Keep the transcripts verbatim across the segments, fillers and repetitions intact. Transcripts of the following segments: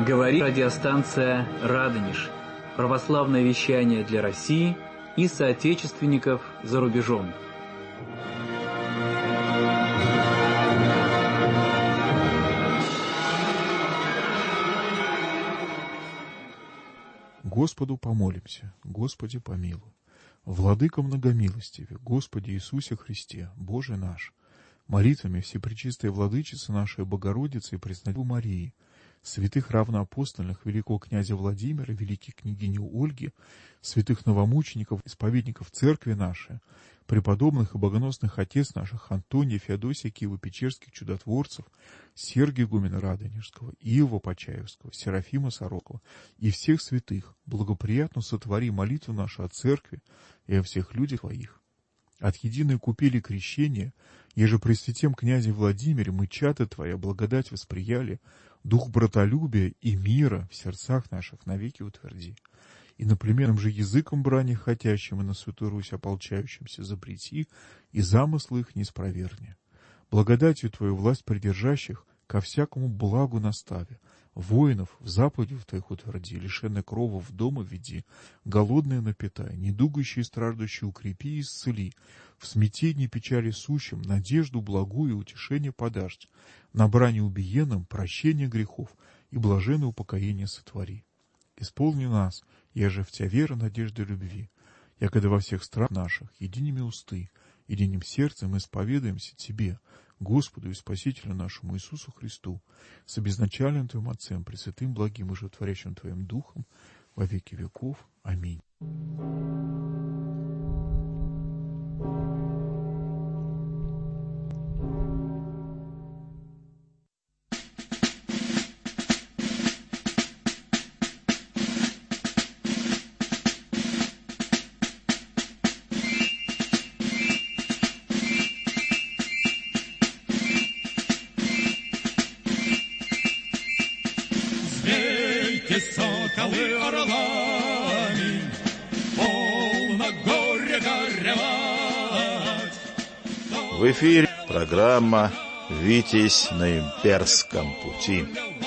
Говорит радиостанция «Радонеж». Православное вещание для России и соотечественников за рубежом. Господу помолимся, Господи помилуй. Владыко многомилостиве, Господи Иисусе Христе, Боже наш, молитвами Всепречистой Владычицы нашей Богородицы и Преснодевы Марии, святых равноапостольных великого князя Владимира, великой княгини Ольги, святых новомучеников, исповедников Церкви нашей, преподобных и богоносных отец наших Антония, Феодосия, Киево-Печерских чудотворцев, Сергия игумена Радонежского, Иова Почаевского, Серафима Сорокова и всех святых, благоприятно сотвори молитву нашу о Церкви и о всех людях Твоих. От единой купели крещения, еже при святем князе Владимире мы чада Твоя благодать восприяли, дух братолюбия и мира в сердцах наших навеки утверди. И на племенном же языком брани хотящим и на Святую Русь ополчающимся запрети, и замыслы их не спроверни. Благодатью Твою власть придержащих ко всякому благу настави, воинов в заповедях Твоих утверди, лишенных крова в дома веди, голодные напитай, недугающие и страждущие укрепи и исцели, в смятении печали сущим надежду благую и утешение подашь, на брани убиенным прощение грехов и блаженное упокоение сотвори. Исполни нас, еже в Тя вера, надежда и любви, якогда во всех странах наших единими усты, единым сердцем исповедаемся Тебе, Господу и Спасителю нашему Иисусу Христу, с обезначальным Твоим Отцем, Пресвятым, благим и животворящим Твоим Духом, во веки веков. Аминь. Соколы орлами, полно горя горевать. В эфире программа «Витязь на имперском пути».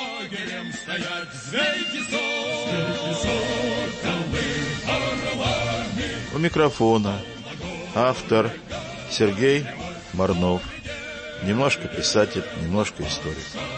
У микрофона автор Сергей Марнов. Немножко писатель, немножко историк.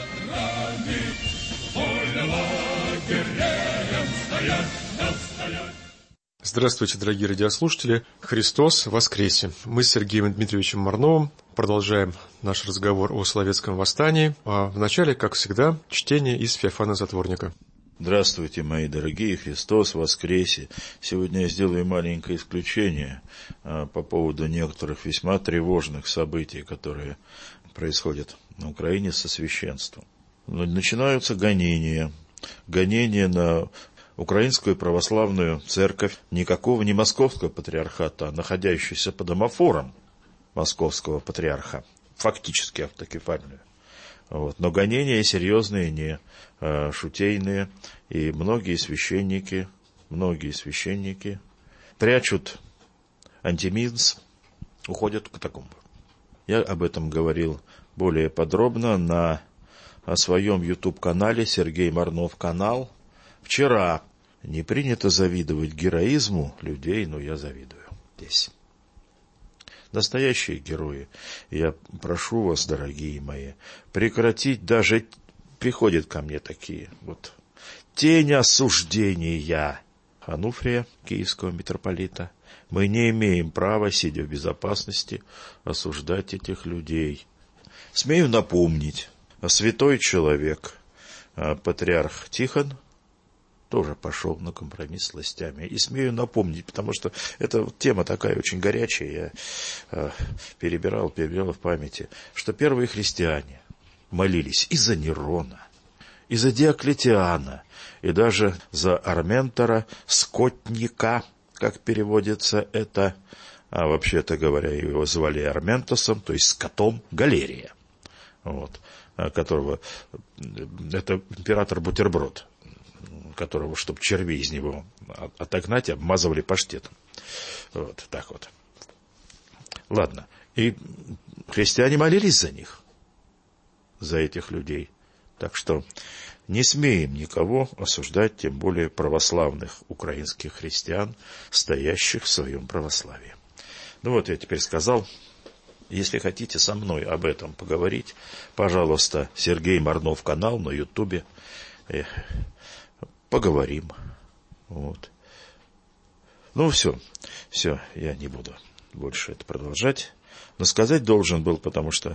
Здравствуйте, дорогие радиослушатели. Христос воскресе. Мы с Сергеем Дмитриевичем Марновым продолжаем наш разговор о Соловецком восстании. А вначале, как всегда, чтение из Феофана Затворника. Здравствуйте, мои дорогие, Христос воскресе. Сегодня я сделаю маленькое исключение а, по поводу некоторых весьма тревожных событий, которые происходят на Украине со священством. Начинаются гонения. Гонения на Украинскую православную церковь, никакого не московского патриархата, а находящуюся под омофором московского патриарха, фактически автокефальную. Вот. Но гонения серьезные, не а, шутейные, и многие священники, многие священники прячут антимизм, уходят в катакомбы. Я об этом говорил более подробно на о своем YouTube-канале «Сергей Марнов канал». Вчера. Не принято завидовать героизму людей, но я завидую здесь. Настоящие герои. Я прошу вас, дорогие мои, прекратить даже... Приходят ко мне такие вот тень осуждения Ануфрия, киевского митрополита. Мы не имеем права, сидя в безопасности, осуждать этих людей. Смею напомнить, святой человек, патриарх Тихон, тоже пошел на компромисс с властями. И смею напомнить, потому что эта тема такая очень горячая, я э, перебирал, перебирал в памяти, что первые христиане молились и за Нерона, и за Диоклетиана, и даже за Арментора Скотника, как переводится это, а вообще-то говоря, его звали Арментосом, то есть скотом Галерия, вот, которого, это император Бутерброд, которого, чтобы червей из него отогнать, обмазывали паштетом. Вот так вот. Ладно. И христиане молились за них, за этих людей. Так что не смеем никого осуждать, тем более православных украинских христиан, стоящих в своем православии. Ну вот я теперь сказал. Если хотите со мной об этом поговорить, пожалуйста, Сергей Марнов канал на Ютубе. Э, поговорим. Вот. Ну все, все, я не буду больше это продолжать. Но сказать должен был, потому что,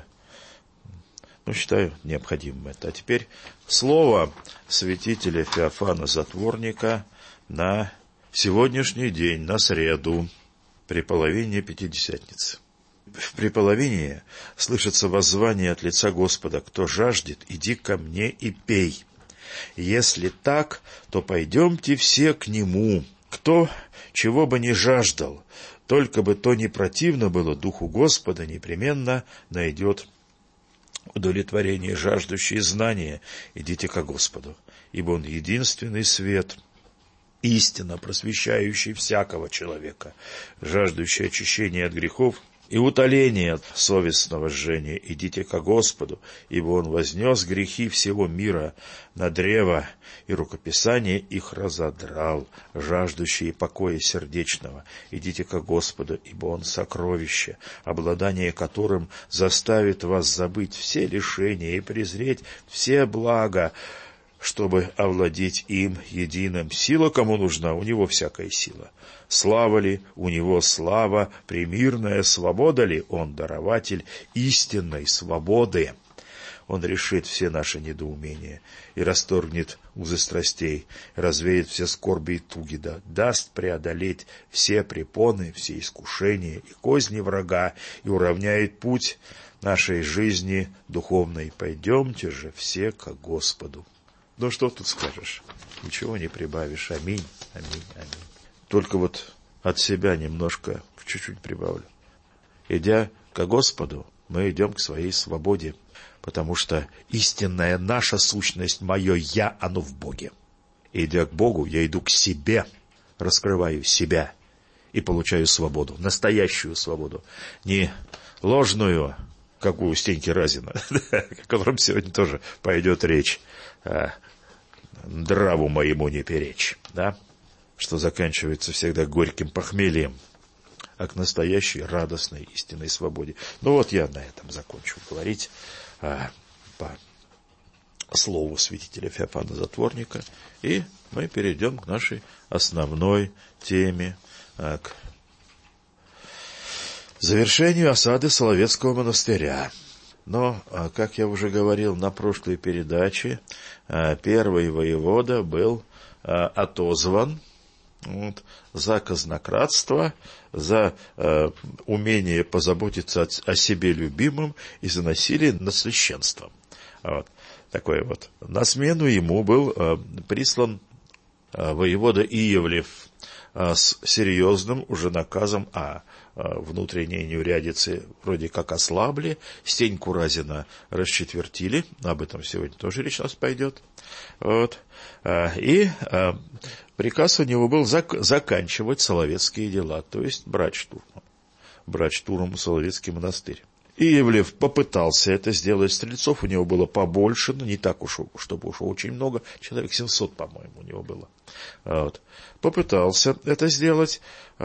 ну, считаю необходимым это. А теперь слово святителя Феофана Затворника на сегодняшний день, на среду, при половине Пятидесятницы. В приполовении слышится воззвание от лица Господа: «Кто жаждет, иди ко мне и пей. Если так, то пойдемте все к нему. Кто чего бы ни жаждал, только бы то не противно было духу Господа, непременно найдет удовлетворение. Жаждущие знания, идите ко Господу, ибо Он единственный свет, истинно просвещающий всякого человека, жаждущий очищения от грехов и утоления от совестного жжения. Идите ко Господу, ибо Он вознес грехи всего мира на древо, и рукописание их разодрал. Жаждущие покоя сердечного, идите ко Господу, ибо Он сокровище, обладание которым заставит вас забыть все лишения и презреть все блага, чтобы овладеть им единым. Сила кому нужна? У Него всякая сила. Слава ли? У Него слава. Премирная свобода ли? Он дарователь истинной свободы. Он решит все наши недоумения и расторгнет узы страстей, развеет все скорби и туги, да даст преодолеть все препоны, все искушения и козни врага, и уравняет путь нашей жизни духовной. Пойдемте же все ко Господу. Ну, что тут скажешь? Ничего не прибавишь. Аминь, аминь, аминь. Только вот от себя немножко, чуть-чуть прибавлю. Идя ко Господу, мы идем к своей свободе, потому что истинная наша сущность, мое «я», оно в Боге. Идя к Богу, я иду к себе, раскрываю себя и получаю свободу, настоящую свободу, не ложную, как у Стеньки Разина, о котором сегодня тоже пойдет речь. Нраву моему не перечь, да, что заканчивается всегда горьким похмельем, а к настоящей радостной истинной свободе. Ну вот я на этом закончу говорить а, по слову святителя Феофана Затворника, и мы перейдем к нашей основной теме, а, к завершению осады Соловецкого монастыря. Но, как я уже говорил на прошлой передаче, первый воевода был отозван вот, за казнократство, за умение позаботиться о себе любимом и за насилие над священством. Вот, такое вот. На смену ему был прислан воевода Иевлев с серьезным уже наказом о внутренние неурядицы вроде как ослабли, Стеньку Разина расчетвертили, об этом сегодня тоже речь у нас пойдет. Вот. И приказ у него был зак- заканчивать соловецкие дела, то есть брать штурмом, брать штурмом Соловецкий монастырь. Иевлев попытался это сделать, стрельцов у него было побольше, но не так уж, чтобы уж очень много, человек семьсот, по-моему, у него было. Вот. Попытался это сделать,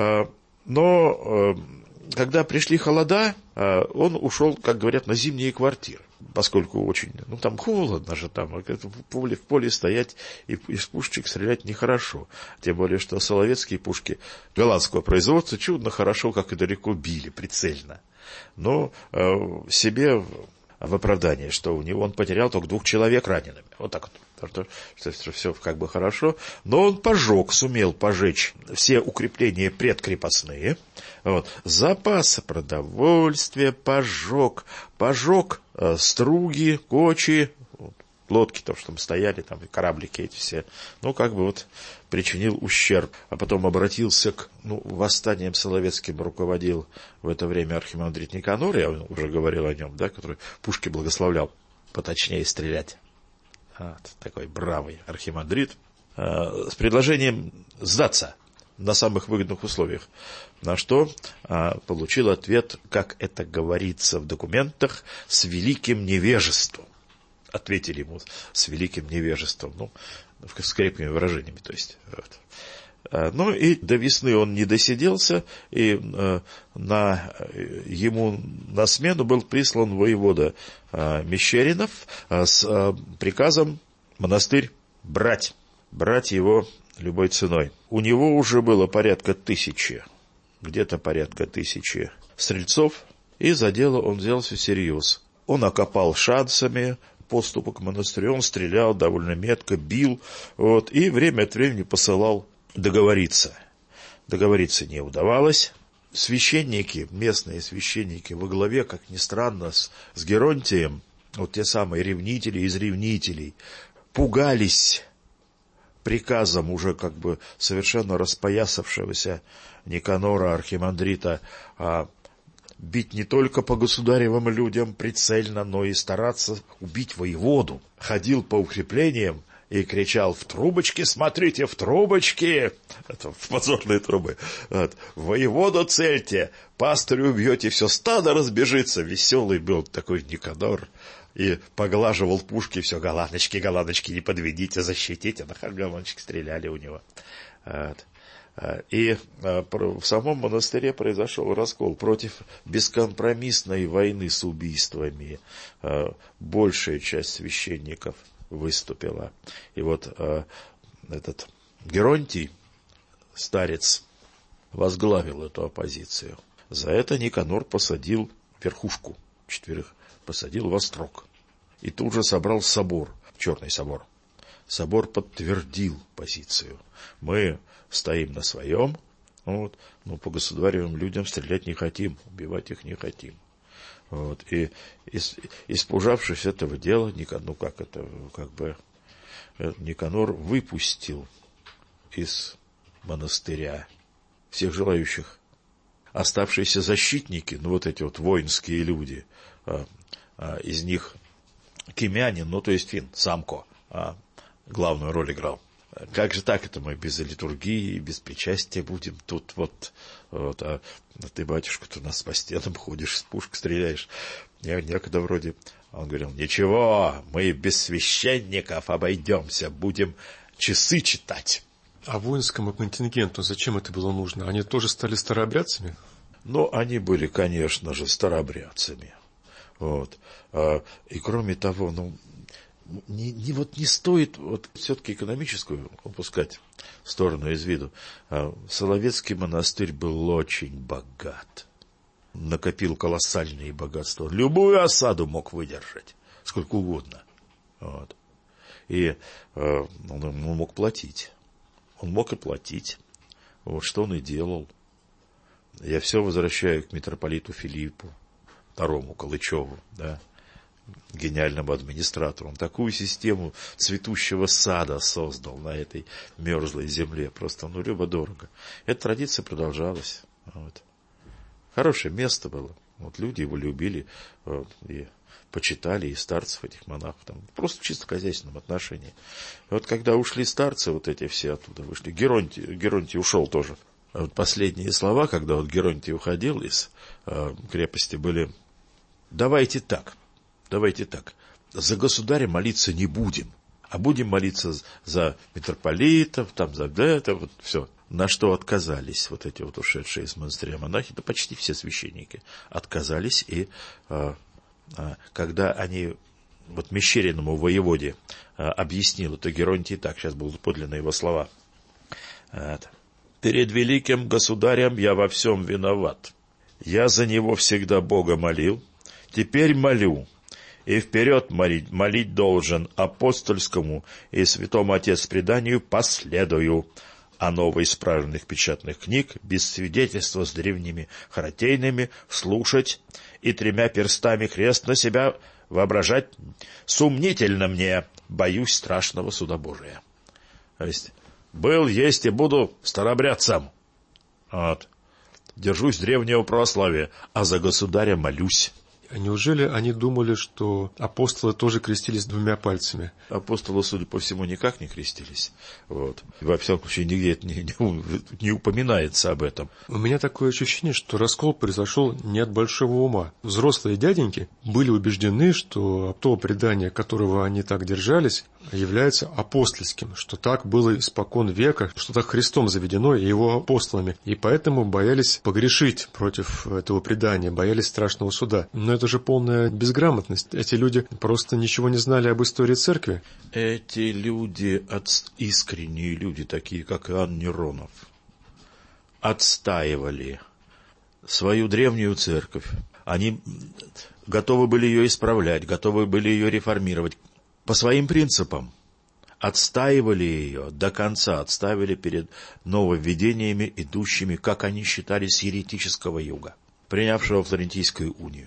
но когда пришли холода, он ушел, как говорят, на зимние квартиры, поскольку очень, ну там холодно же, там в поле, в поле стоять и из пушечек стрелять нехорошо. Тем более, что соловецкие пушки голландского производства чудно хорошо, как и далеко били, прицельно. Но э, себе в оправдание, что у него он потерял только двух человек ранеными. Вот так вот. Что, что все как бы хорошо. Но он пожег, сумел пожечь все укрепления предкрепостные. Вот. Запасы продовольствия пожег. Пожег э, струги, кочи, лодки, то, что там стояли, там, и кораблики эти все. Ну, как бы вот причинил ущерб. А потом обратился к, ну, восстанием Соловецким руководил в это время архимандрит Никанор, я уже говорил о нем, да, который пушки благословлял поточнее стрелять. Вот, такой бравый архимандрит. А, с предложением сдаться на самых выгодных условиях. На что а, получил ответ, как это говорится в документах, с великим невежеством. ответили ему с великим невежеством, ну, с крепкими выражениями, то есть. Вот. Ну, и до весны он не досиделся, и э, на, ему на смену был прислан воевода э, Мещеринов э, с э, приказом монастырь брать, брать его любой ценой. У него уже было порядка тысячи, где-то порядка тысячи стрельцов, и за дело он взялся всерьез. Он окопал шансами подступы к монастырю, он стрелял довольно метко, бил, вот, и время от времени посылал договориться. Договориться не удавалось. Священники, местные священники во главе, как ни странно, с, с Геронтием, вот те самые ревнители из ревнителей, пугались приказом уже как бы совершенно распоясавшегося Никанора архимандрита а, бить не только по государевым людям прицельно, но и стараться убить воеводу. Ходил по укреплениям и кричал: в трубочки, смотрите, в трубочки, это в подзорные трубы, вот. Воеводу цельте, пастырю убьете, все стадо разбежится. Веселый был такой Никанор, и поглаживал пушки, все: голландочки, голландочки, не подведите, защитите. На голландочки стреляли у него. Вот. И в самом монастыре произошел раскол против бескомпромиссной войны с убийствами. Большая часть священников выступила. И вот этот Геронтий, старец, возглавил эту оппозицию. За это Никанор посадил верхушку, четверых посадил во строк. И тут же собрал собор, Черный собор. Собор подтвердил позицию. Мы стоим на своем, вот, но по государевым людям стрелять не хотим, убивать их не хотим. Вот, и испужавшись этого дела, Никанор, ну как это, как бы, Никанор выпустил из монастыря всех желающих. Оставшиеся защитники, ну вот эти вот воинские люди, а, а, из них Кимянин, ну то есть Фин, Самко, а, главную роль играл. Как же так это мы без литургии, без причастия будем тут вот, вот а ты, батюшка, ты у нас по стенам ходишь, с пушек стреляешь. Я некогда вроде, он говорил: ничего, мы без священников обойдемся, будем часы читать. А воинскому контингенту зачем это было нужно? Они тоже стали старообрядцами? Ну, они были, конечно же, старообрядцами. Вот. И кроме того, ну, не, не, вот не стоит вот все-таки экономическую упускать сторону из виду. Соловецкий монастырь был очень богат. Накопил колоссальные богатства. Любую осаду мог выдержать, сколько угодно. Вот. И он, он мог платить. Он мог и платить. Вот что он и делал. Я все возвращаю к митрополиту Филиппу, второму Калычеву, да, гениальному администратору. Он такую систему цветущего сада создал на этой мерзлой земле. Просто, ну, любо-дорого. Эта традиция продолжалась. Вот. Хорошее место было. Вот люди его любили, вот, и почитали, и старцев этих монахов. Там, просто в чисто хозяйственном отношении. И вот когда ушли старцы, вот эти все оттуда вышли. Геронтий, Геронтий ушел тоже. А вот последние слова, когда вот Геронтий уходил из э, крепости, были: давайте так, давайте так, за государя молиться не будем, а будем молиться за митрополитов, там, за это, вот все. На что отказались вот эти вот ушедшие из монастыря монахи, да почти все священники отказались, и э, э, когда они вот Мещериному воеводе э, объяснил это Геронтий так, сейчас будут подлинные его слова: это, перед великим государем я во всем виноват. Я за него всегда Бога молил, теперь молю, и вперед молить, молить должен апостольскому и святому Отец преданию последую, а новый из правильных печатных книг, без свидетельства с древними харатейными, слушать и тремя перстами крест на себя воображать сумнительно мне, боюсь страшного суда Божия. То есть, был, есть и буду старообрядцем. Вот. Держусь древнего православия, а за государя молюсь. Неужели они думали, что апостолы тоже крестились двумя пальцами? Апостолы, судя по всему, никак не крестились. Вот. Во всяком случае, нигде это не, не, не упоминается об этом. У меня такое ощущение, что раскол произошел не от большого ума. Взрослые дяденьки были убеждены, что то предание, которого они так держались, является апостольским, что так было испокон века, что так Христом заведено и его апостолами, и поэтому боялись погрешить против этого предания, боялись страшного суда. Но это же полная безграмотность. Эти люди просто ничего не знали об истории церкви. Эти люди, искренние люди, такие как Иоанн Неронов, отстаивали свою древнюю церковь. Они готовы были ее исправлять, готовы были ее реформировать. По своим принципам отстаивали ее до конца, отставили перед нововведениями, идущими, как они считали, с еретического юга, принявшего Флорентийскую унию,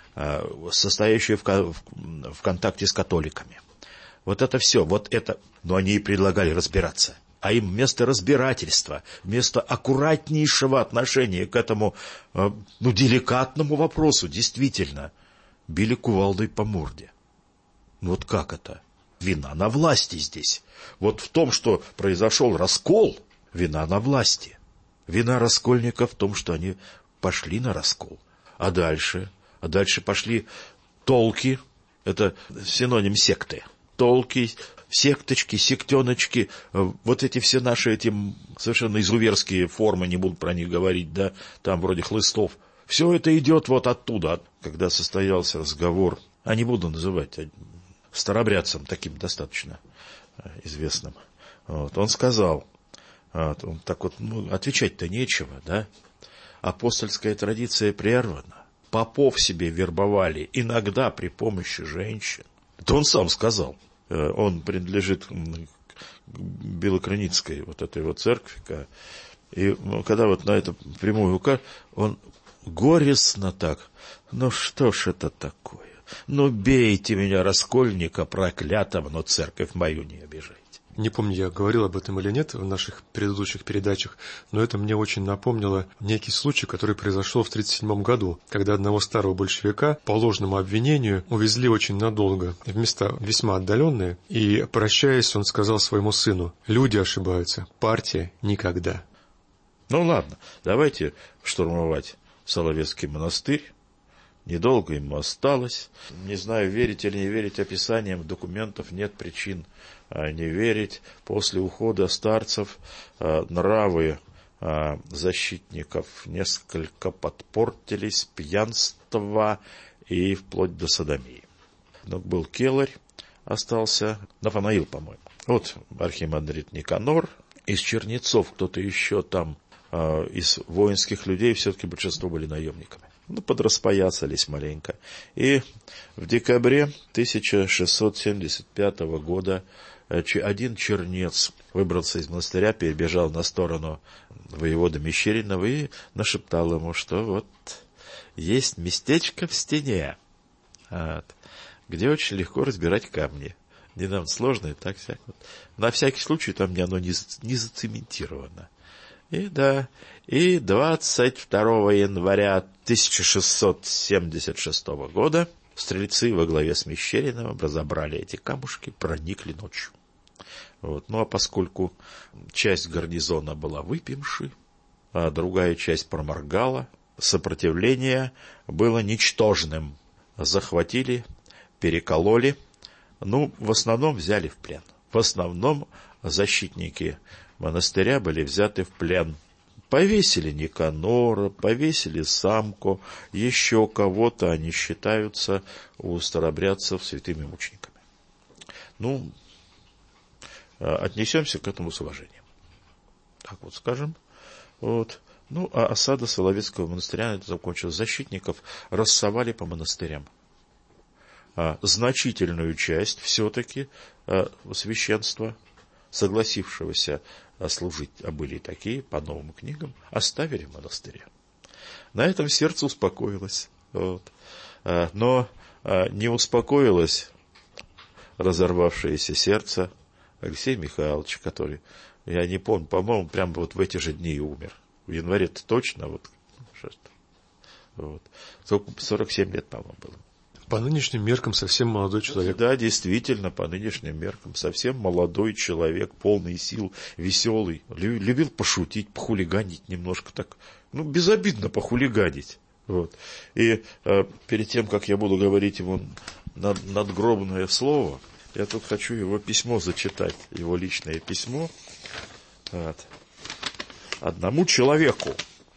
состоящую в контакте с католиками. Вот это все, вот это, но они и предлагали разбираться. А им вместо разбирательства, вместо аккуратнейшего отношения к этому, ну, деликатному вопросу, действительно, били кувалдой по морде. Вот как это? Вина на власти здесь. Вот в том, что произошел раскол, вина на власти. Вина раскольников в том, что они пошли на раскол. А дальше? А дальше пошли толки. Это синоним секты. Толки, секточки, сектеночки. Вот эти все наши эти совершенно изуверские формы, не буду про них говорить, да, там вроде хлыстов. Все это идет вот оттуда. Когда состоялся разговор, а не буду называть, старобрядцем таким достаточно известным. Вот, он сказал, вот, он так вот, ну, отвечать-то нечего, да? Апостольская традиция прервана. Попов себе вербовали иногда при помощи женщин. Это он сам сказал. Он принадлежит к Белокрыницкой вот этой вот церкви. И когда вот на это прямую указ, он горестно так, ну что ж это такое? Ну, бейте меня, раскольника проклятого, но церковь мою не обижайте. Не помню, я говорил об этом или нет в наших предыдущих передачах, но это мне очень напомнило некий случай, который произошел в тридцать седьмом году, когда одного старого большевика по ложному обвинению увезли очень надолго в места весьма отдаленные, и, прощаясь, он сказал своему сыну: «Люди ошибаются, партия никогда». Ну, ладно, давайте штурмовать Соловецкий монастырь. Недолго ему осталось. Не знаю, верить или не верить описаниям документов, нет причин не верить. После ухода старцев нравы защитников несколько подпортились, пьянство и вплоть до содомии. Но был келарь, остался Нафанаил, по-моему. Вот архимандрит Никанор, из чернецов кто-то еще там, из воинских людей, все-таки большинство были наемниками. Ну, подраспоясались маленько. И в декабре тысяча шестьсот семьдесят пятого года один чернец выбрался из монастыря, перебежал на сторону воевода Мещеринова и нашептал ему, что вот есть местечко в стене, вот, где очень легко разбирать камни. Не нам сложно, и так всяк. На всякий случай там мне оно не, не зацементировано. И да, и двадцать второго января тысяча шестьсот семьдесят шестого года стрельцы во главе с Мещериновым разобрали эти камушки, проникли ночью. Вот. Ну а поскольку часть гарнизона была выпившей, а другая часть проморгала, сопротивление было ничтожным. Захватили, перекололи, ну, в основном взяли в плен. В основном защитники монастыря были взяты в плен. Повесили Никанора, повесили Самку, еще кого-то, они считаются у старобрядцев святыми мучениками. Ну, отнесемся к этому с уважением. Так вот скажем. Вот. Ну, а осада Соловецкого монастыря это закончилась. Защитников рассовали по монастырям. А значительную часть все-таки а, священства, согласившегося служить, а были такие, по новым книгам, оставили в монастыре. На этом сердце успокоилось. Вот. Но не успокоилось разорвавшееся сердце Алексея Михайловича, который, я не помню, по-моему, прямо вот в эти же дни и умер. В январе-то точно, вот, Вот. Только сорок семь лет, по-моему, было. По нынешним меркам совсем молодой человек. Да, действительно, по нынешним меркам совсем молодой человек, полный сил, веселый. Любил пошутить, похулиганить немножко так. Ну, безобидно похулиганить. Вот. И э, перед тем, как я буду говорить ему над, надгробное слово, я тут хочу его письмо зачитать, его личное письмо. Вот. Одному человеку,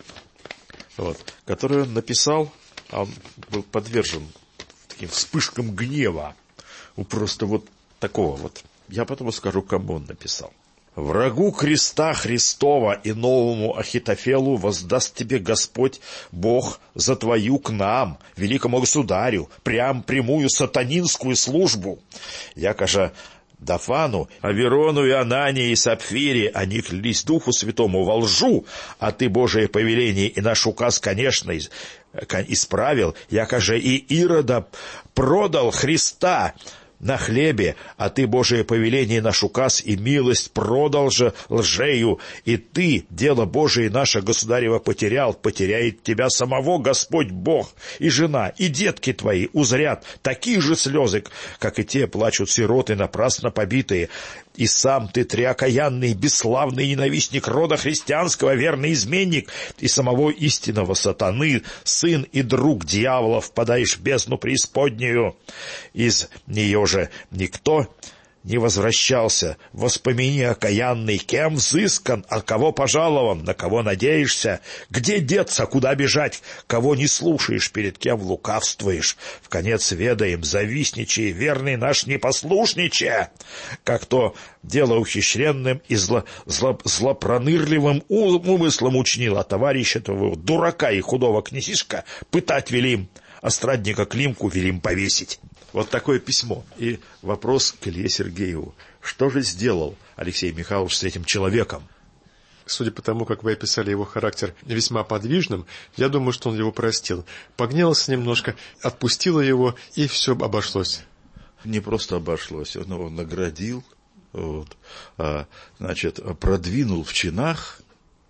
вот, который он написал, он был подвержен таким вспышкам гнева, у просто вот такого вот. Я потом скажу, кому он написал. «Врагу креста Христова и новому Ахитофелу воздаст тебе Господь Бог за твою к нам, великому государю, прям прямую сатанинскую службу. Яко же Дафану, Аверону и Анании и Сапфире они клялись Духу Святому во лжу, а ты Божие повеление и наш указ, конечно, исправил, яко же и Ирода продал Христа на хлебе, а ты Божие повеление и наш указ и милость продал же лжею, и ты дело Божие наше государево потерял, потеряет тебя самого Господь Бог, и жена, и детки твои узрят такие же слезы, как и те плачут сироты напрасно побитые. И сам ты, триокаянный, бесславный ненавистник рода христианского, верный изменник, и самого истинного сатаны, сын и друг дьявола, впадаешь в бездну преисподнюю. Из нее же никто не возвращался. Воспомини, окаянный, кем взыскан, от кого пожалован, на кого надеешься, где деться, куда бежать, кого не слушаешь, перед кем лукавствуешь. В конец ведаем, завистничай, верный наш непослушниче, как то дело ухищренным и зло, зло, злопронырливым умыслом учинил, а товарища твоего, дурака и худого князишка, пытать велим, а страдника Климку велим повесить». Вот такое письмо. И вопрос к Илье Сергееву. Что же сделал Алексей Михайлович с этим человеком? Судя по тому, как вы описали его характер весьма подвижным, я думаю, что он его простил. Погневался немножко, отпустило его, и все обошлось. Не просто обошлось, он его наградил, вот, а, значит, продвинул в чинах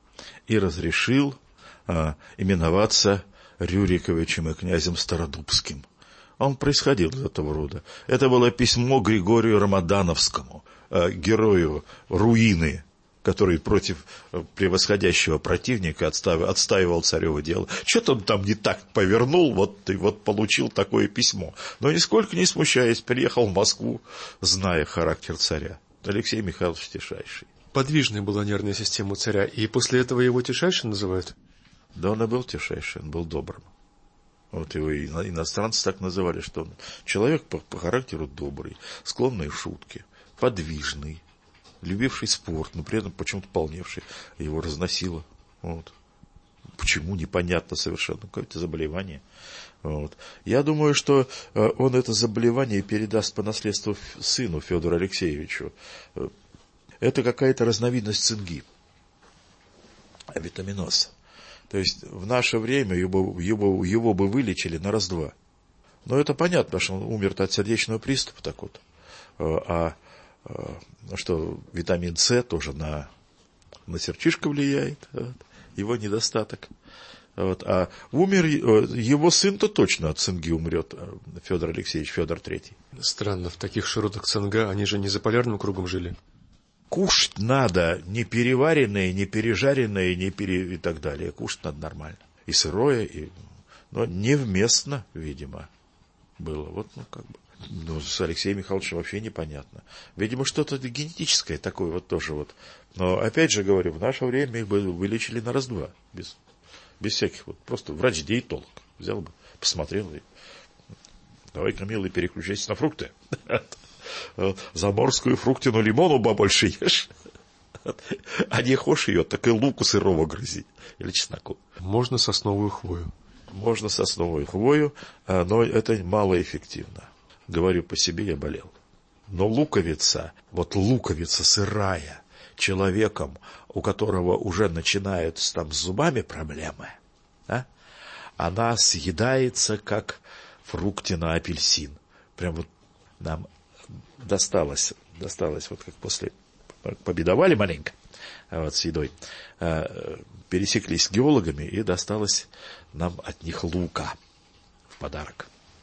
и разрешил а, именоваться Рюриковичем и князем Стародубским. Он происходил из этого рода. Это было письмо Григорию Рамадановскому, э, герою руины, который против превосходящего противника отставил, отстаивал царево дело. Что-то он там не так повернул, вот и вот получил такое письмо. Но нисколько не смущаясь, приехал в Москву, зная характер царя. Алексей Михайлович Тишайший. Подвижная была нервная система у царя, и после этого его Тишайший называют? Да, он и был Тишайший, он был добрым. Вот его иностранцы так называли, что он человек по, по характеру добрый, склонный к шутке, подвижный, любивший спорт, но при этом почему-то полневший. Его разносило. Вот. Почему, непонятно совершенно. Какое-то заболевание. Вот. Я думаю, что он это заболевание передаст по наследству сыну Федору Алексеевичу. Это какая-то разновидность цинги, авитаминоз. То есть в наше время его, его, его бы вылечили на раз-два. Но это понятно, потому что он умер от сердечного приступа. Так вот. А, а что витамин С тоже на, на сердечко влияет, вот, его недостаток. Вот, а умер его сын-то точно от цинги умрет, Федор Алексеевич, Федор Третий. Странно, в таких широтах цинга они же не за полярным кругом жили. Кушать надо не переваренное, не пережаренное, не пере... и так далее. Кушать надо нормально. И сырое, и... но невместно, видимо, было. Вот, ну, как бы. Ну, с Алексеем Михайловичем вообще непонятно. Видимо, что-то генетическое такое вот тоже вот. Но, опять же говорю, в наше время их бы вылечили на раз-два. Без, без всяких вот. Просто врач-диетолог взял бы, посмотрел и... Давай-ка, милый, переключайся на фрукты. Заморскую фруктину лимону побольше ешь. А не хочешь ее, так и луку сырого грызи. Или чесноку. Можно сосновую хвою. Можно сосновую хвою, но это малоэффективно. Говорю по себе, я болел. Но луковица, вот луковица сырая, человеком, у которого уже начинают там с зубами проблемы, да, она съедается, как фруктина апельсин. Прям вот нам досталось, досталось вот как после победовали маленько, вот, с едой, пересеклись с геологами, и досталось нам от них лука в подарок.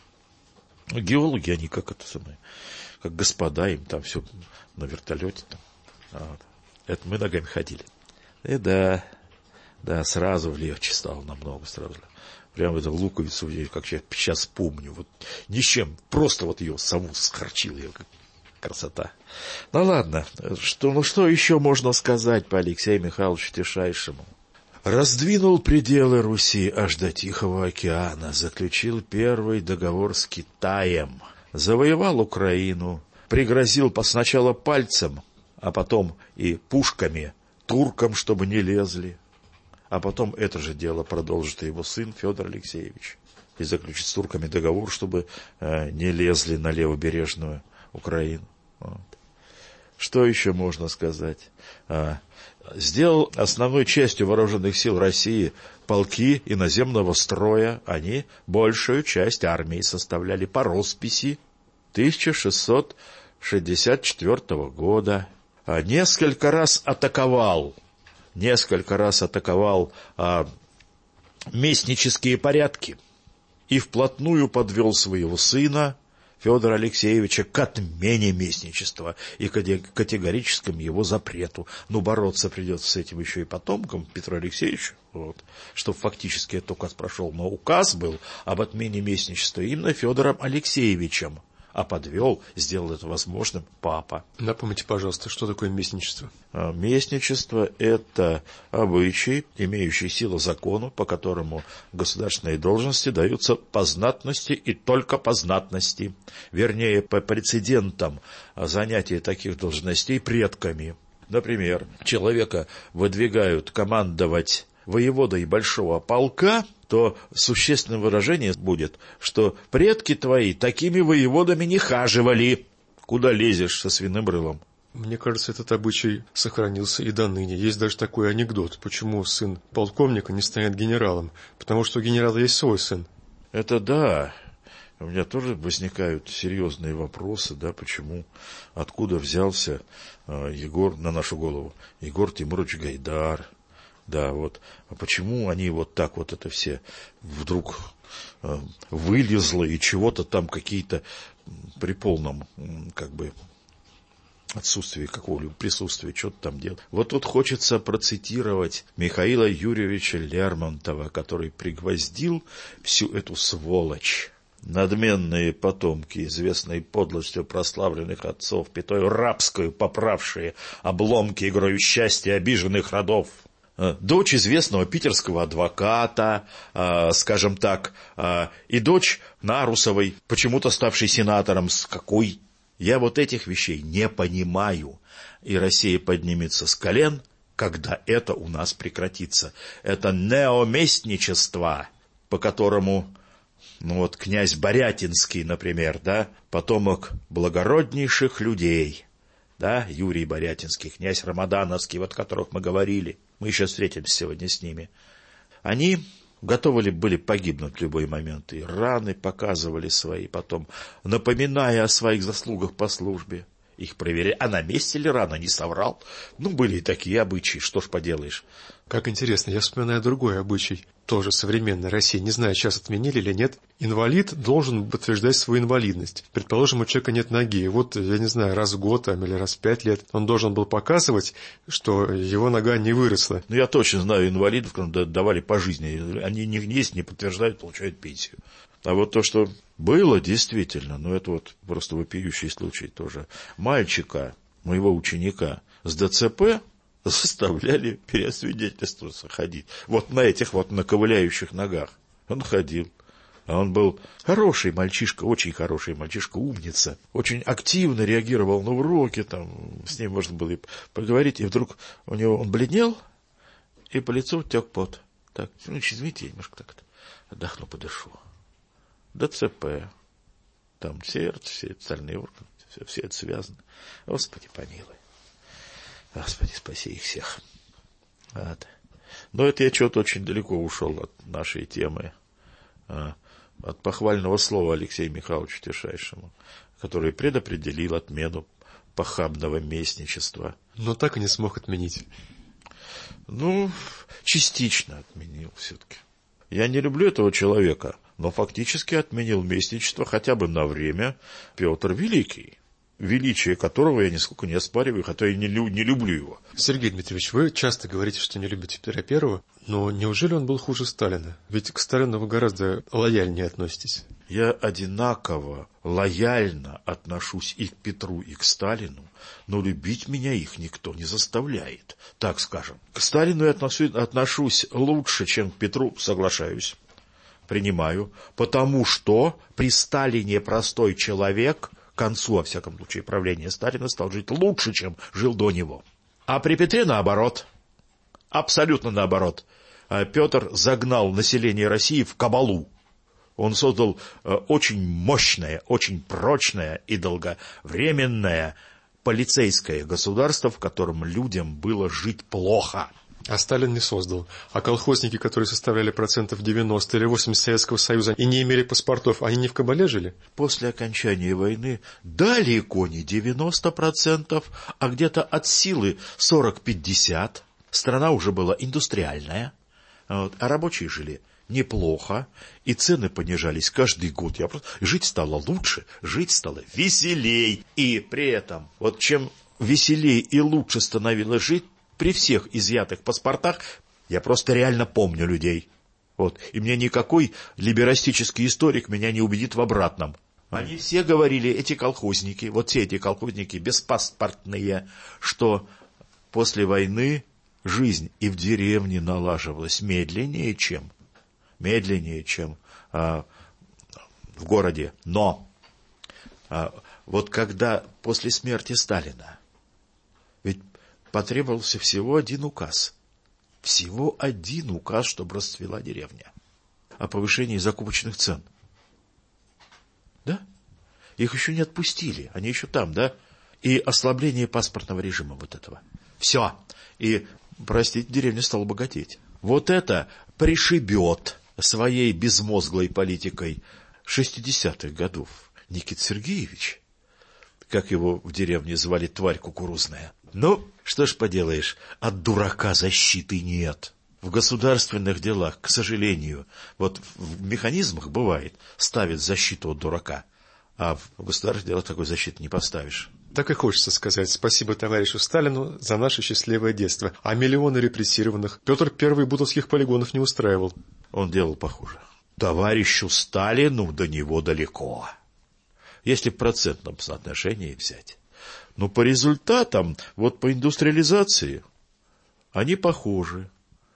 Геологи, они как это самое, как господа, им там все на вертолете. Там. Вот. Это мы ногами ходили. И да, да, сразу легче стало, намного сразу. Прямо эту луковицу, как я сейчас помню, вот ни с чем, просто вот ее саму схорчил, ее, как красота. Ну ладно, что, ну что еще можно сказать по Алексею Михайловичу Тишайшему? Раздвинул пределы Руси аж до Тихого океана, заключил первый договор с Китаем, завоевал Украину, пригрозил сначала пальцем, а потом и пушками туркам, чтобы не лезли. А потом это же дело продолжит и его сын Федор Алексеевич. И заключит с турками договор, чтобы э, не лезли на левобережную Украину. Вот. Что еще можно сказать? А, сделал основной частью вооруженных сил России полки иноземного строя. Они большую часть армии составляли по росписи тысяча шестьсот шестьдесят четвёртого года. А несколько раз атаковал, несколько раз атаковал а, местнические порядки и вплотную подвел своего сына Федора Алексеевича к отмене местничества и к категорическому его запрету. Но бороться придется с этим еще и потомкам Петру Алексеевичу, вот, чтобы фактически этот указ прошел. Но указ был об отмене местничества именно Федором Алексеевичем, а подвел, сделал это возможным папа. Напомните, пожалуйста, что такое местничество? Местничество – это обычай, имеющий силу закона, по которому государственные должности даются по знатности и только по знатности. Вернее, по прецедентам занятия таких должностей предками. Например, человека выдвигают командовать воеводой большого полка, то существенное выражение будет, что предки твои такими воеводами не хаживали. Куда лезешь со свиным рылом? Мне кажется, этот обычай сохранился и до ныне. Есть даже такой анекдот, почему сын полковника не станет генералом. Потому что у генерала есть свой сын. Это да. У меня тоже возникают серьезные вопросы, да, почему, откуда взялся э, Егор, на нашу голову, Егор Тимурович Гайдар. Да, вот. А почему они вот так вот это все вдруг э, вылезло и чего-то там какие-то при полном, как бы, отсутствии какого-либо присутствия, что-то там делать. Вот тут хочется процитировать Михаила Юрьевича Лермонтова, который пригвоздил всю эту сволочь. Надменные потомки, известные подлостью прославленных отцов, пятою рабскую поправшие обломки игрою счастья обиженных родов. Дочь известного питерского адвоката, э, скажем так, э, и дочь Нарусовой, почему-то ставшей сенатором. С какой? Я вот этих вещей не понимаю. И Россия поднимется с колен, когда это у нас прекратится. Это неоместничество, по которому, ну вот, князь Борятинский, например, да, потомок благороднейших людей, да, Юрий Борятинский, князь Рамадановский, вот о которых мы говорили, мы еще встретились сегодня с ними, они готовы ли были погибнуть в любой момент, и раны показывали свои потом, напоминая о своих заслугах по службе. Их проверяли, а на месте ли рана, не соврал. Ну, были и такие обычаи, что ж поделаешь. Как интересно, я вспоминаю другой обычай, тоже современной России, не знаю, сейчас отменили или нет. Инвалид должен подтверждать свою инвалидность. Предположим, у человека нет ноги, и вот, я не знаю, раз в год там, или раз в пять лет он должен был показывать, что его нога не выросла. Ну, я точно знаю инвалидов, которым давали по жизни. Они не есть, не подтверждают, получают пенсию. А вот то, что было действительно, ну, это вот просто вопиющий случай тоже. Мальчика, моего ученика, с ДЦП заставляли переосвидетельствоваться ходить. Вот на этих вот наковыляющих ногах. Он ходил. А он был хороший мальчишка, очень хороший мальчишка, умница. Очень активно реагировал на уроки, там, с ним можно было и поговорить. И вдруг у него он бледнел, и по лицу тек пот. Так, ну, извините, я немножко так отдохну, подышу. ДЦП, там сердце, все остальные органы, все, все это связано. Господи, помилуй. Господи, спаси их всех. Вот. Но это я что-то очень далеко ушел от нашей темы, от похвального слова Алексею Михайловичу Тишайшему, который предопределил отмену похабного местничества. Но так и не смог отменить. Ну, частично отменил все-таки. Я не люблю этого человека, но фактически отменил местничество хотя бы на время Петр Великий, величие которого я нисколько не оспариваю, хотя и не, лю- не люблю его. Сергей Дмитриевич, вы часто говорите, что не любите Петра Первого, но неужели он был хуже Сталина? Ведь к Сталину вы гораздо лояльнее относитесь. Я одинаково лояльно отношусь и к Петру, и к Сталину, но любить меня их никто не заставляет, так скажем. К Сталину я отношусь, отношусь лучше, чем к Петру, соглашаюсь, принимаю, потому что при Сталине простой человек, к концу, во всяком случае, правления Сталина, стал жить лучше, чем жил до него. А при Петре наоборот, абсолютно наоборот. Петр загнал население России в кабалу. Он создал очень мощное, очень прочное и долговременное полицейское государство, в котором людям было жить плохо. А Сталин не создал. А колхозники, которые составляли процентов девяносто или восемьдесят Советского Союза и не имели паспортов, они не в кабале жили? После окончания войны далеко не девяносто процентов, а где-то от силы сорок-пятьдесят. Страна уже была индустриальная, вот, а рабочие жили неплохо, и цены понижались каждый год. Я просто... Жить стало лучше, жить стало веселей. И при этом, вот чем веселей и лучше становилось жить, при всех изъятых паспортах, я просто реально помню людей. Вот. И мне никакой либерастический историк меня не убедит в обратном. Они все говорили, эти колхозники, вот все эти колхозники беспаспортные, что после войны жизнь и в деревне налаживалась медленнее, чем медленнее, чем а, в городе. Но а, вот когда после смерти Сталина, ведь потребовался всего один указ, всего один указ, чтобы расцвела деревня, о повышении закупочных цен. Да? Их еще не отпустили, они еще там, да? И ослабление паспортного режима вот этого. Все. И, простите, деревня стала богатеть. Вот это пришибет своей безмозглой политикой шестидесятых годов Никита Сергеевич, как его в деревне звали, тварь кукурузная. Ну, что ж поделаешь, от дурака защиты нет. В государственных делах, к сожалению, вот в механизмах бывает, ставят защиту от дурака, а в государственных делах такой защиты не поставишь. Так и хочется сказать спасибо товарищу Сталину за наше счастливое детство. А миллионы репрессированных Петр Первый бутовских полигонов не устраивал. Он делал похуже. Товарищу Сталину до него далеко. Если в процентном соотношении взять. Но по результатам, вот по индустриализации, они похожи.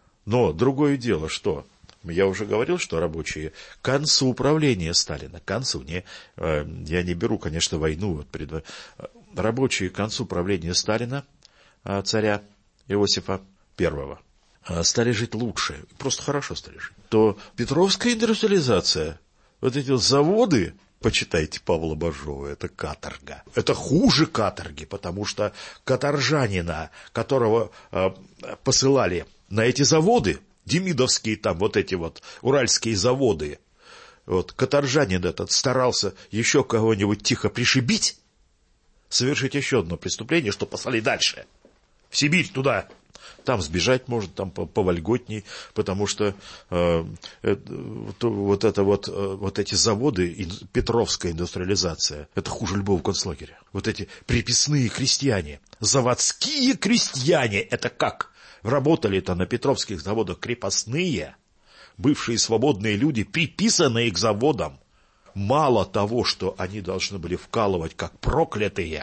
Но другое дело, что... Я уже говорил, что рабочие к концу правления Сталина, к концу, не, э, я не беру, конечно, войну, вот, пред, рабочие к концу правления Сталина, э, царя Иосифа Первого, э, стали жить лучше, просто хорошо стали жить. То Петровская индустриализация, вот эти вот заводы, почитайте Павла Бажова, это каторга. Это хуже каторги, потому что каторжанина, которого э, посылали на эти заводы, демидовские там вот эти вот уральские заводы, вот каторжанин этот старался еще кого-нибудь тихо пришибить, совершить еще одно преступление, что послали дальше, в Сибирь туда. Там сбежать может, там повольготней, потому что э, э, вот, это вот, э, вот эти заводы, Петровская индустриализация, это хуже любого концлагеря. Вот эти приписные крестьяне, заводские крестьяне, это как? Работали-то на петровских заводах крепостные, бывшие свободные люди, приписанные к заводам. Мало того, что они должны были вкалывать как проклятые,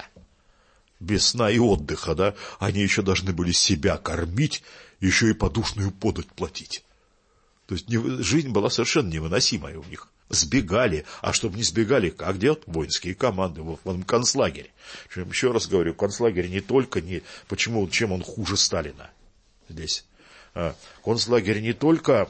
без сна и отдыха, да, они еще должны были себя кормить, еще и подушную подать платить. То есть не, жизнь была совершенно невыносимая у них. Сбегали, а чтобы не сбегали, как делать? Воинские команды в, в концлагере. Еще раз говорю, концлагерь не только, не, почему, чем он хуже Сталина. Здесь. Концлагерь не только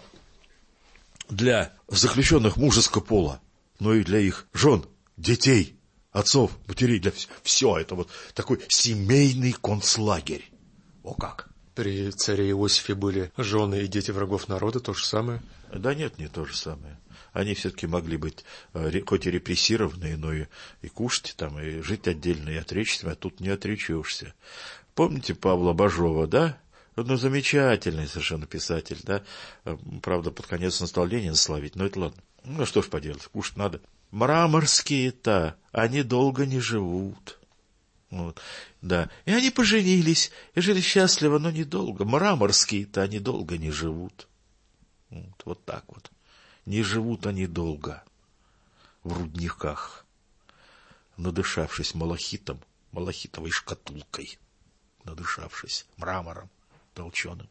для заключенных мужеского пола, но и для их жен, детей, отцов, матерей, для всего. Все это вот такой семейный концлагерь. О как! При царе Иосифе были жены и дети врагов народа, то же самое? Да нет, не то же самое. Они все-таки могли быть хоть и репрессированные, но и, и кушать там, и жить отдельно, и отречься, а тут не отречешься. Помните Павла Бажова, да? Ну, замечательный совершенно писатель, да. Правда, под конец он стал Ленина славить, но это ладно. Ну, что ж поделать, кушать надо. Мраморские-то, они долго не живут. Вот, да. И они поженились, и жили счастливо, но недолго. Мраморские-то, они долго не живут. Вот, вот так вот. Не живут они долго в рудниках, надышавшись малахитом, малахитовой шкатулкой, надышавшись мрамором толченым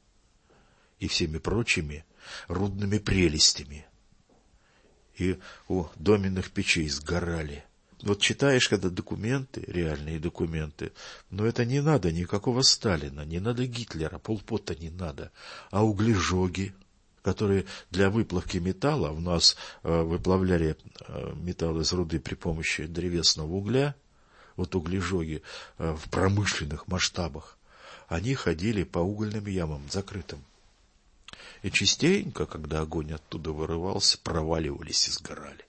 и всеми прочими рудными прелестями. И у доменных печей сгорали. Вот читаешь, когда документы, реальные документы, но это не надо никакого Сталина, не надо Гитлера, Пол Пота не надо, а углежоги, которые для выплавки металла, у нас э, выплавляли э, металл из руды при помощи древесного угля, вот углежоги э, в промышленных масштабах, они ходили по угольным ямам закрытым. И частенько, когда огонь оттуда вырывался, проваливались и сгорали.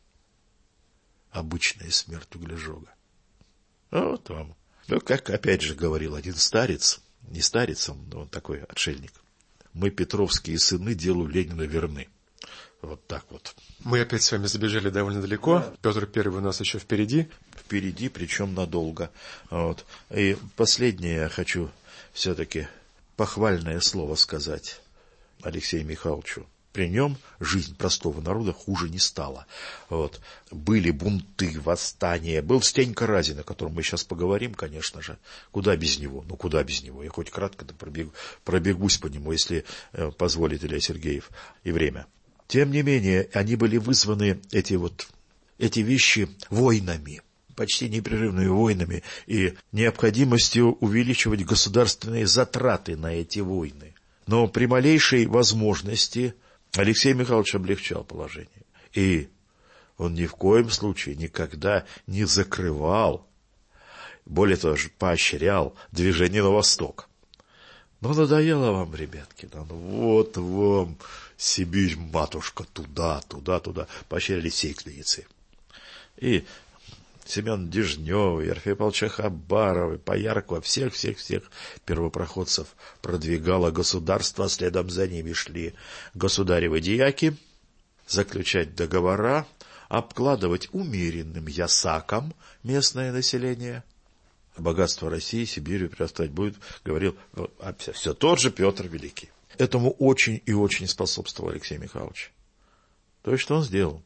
Обычная смерть углежога. Вот вам. Ну, как опять же говорил один старец, не старец, он такой отшельник. Мы, петровские сыны, делу Ленина верны. Вот так вот. Мы опять с вами забежали довольно далеко. Петр Первый у нас еще впереди. Впереди, причем надолго. Вот. И последнее я хочу все-таки похвальное слово сказать Алексею Михайловичу. При нем жизнь простого народа хуже не стала. Вот. Были бунты, восстания. Был Стенька Разин, о котором мы сейчас поговорим, конечно же. Куда без него? Ну, куда без него? Я хоть кратко-то пробег, пробегусь по нему, если э, позволит Илья Сергеев и время. Тем не менее, они были вызваны, эти вот, эти вещи, войнами. Почти непрерывными войнами и необходимостью увеличивать государственные затраты на эти войны. Но при малейшей возможности Алексей Михайлович облегчал положение. И он ни в коем случае никогда не закрывал, более того, поощрял движение на восток. Ну, надоело вам, ребятки, да, ну вот вам Сибирь, матушка, туда, туда, туда. Поощряли все экспедиции. И Семен Дежнев, Орфей Павловича Хабарова, Пояркова, всех-всех-всех первопроходцев продвигало государство, следом за ними шли государевы дьяки, заключать договора, обкладывать умеренным ясаком местное население. Богатство России Сибирью прирастать будет, говорил все, все тот же Петр Великий. Этому очень и очень способствовал Алексей Михайлович. То есть, что он сделал?